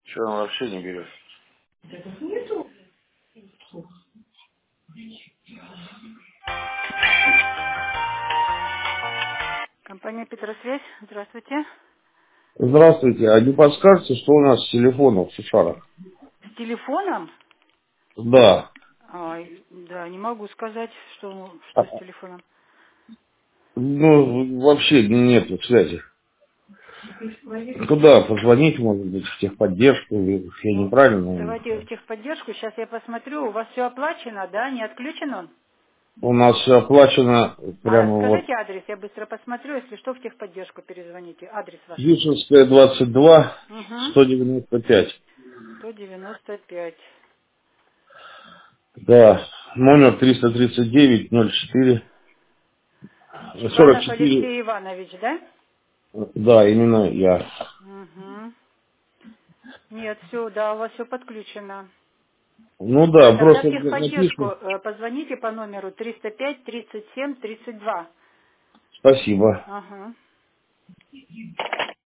Что он вообще не берет? Компания Петросвязь. Здравствуйте. Здравствуйте, а не подскажете, что у нас с телефоном в Шишарах? С телефоном? Да. Да, не могу сказать, А, что с телефоном. Ну, вообще нет связи. Куда позвонить, может быть, в техподдержку, или я неправильно? Давайте в техподдержку. Сейчас я посмотрю. У вас все оплачено, да? Не отключен он? У нас все оплачено А прямо вот скажите адрес, я быстро посмотрю. Если что, в техподдержку перезвоните. Адрес ваш. Юшинская, 22, Угу. 195. 195. Да, номер 339 04 Чебанов 44. Алексей Иванович, да? Да, именно я. Угу. Нет, все, да, у вас все подключено. Ну Да, да, тогда в просто техподдержку напишем. позвоните по номеру 305 37 32. Спасибо. Ага.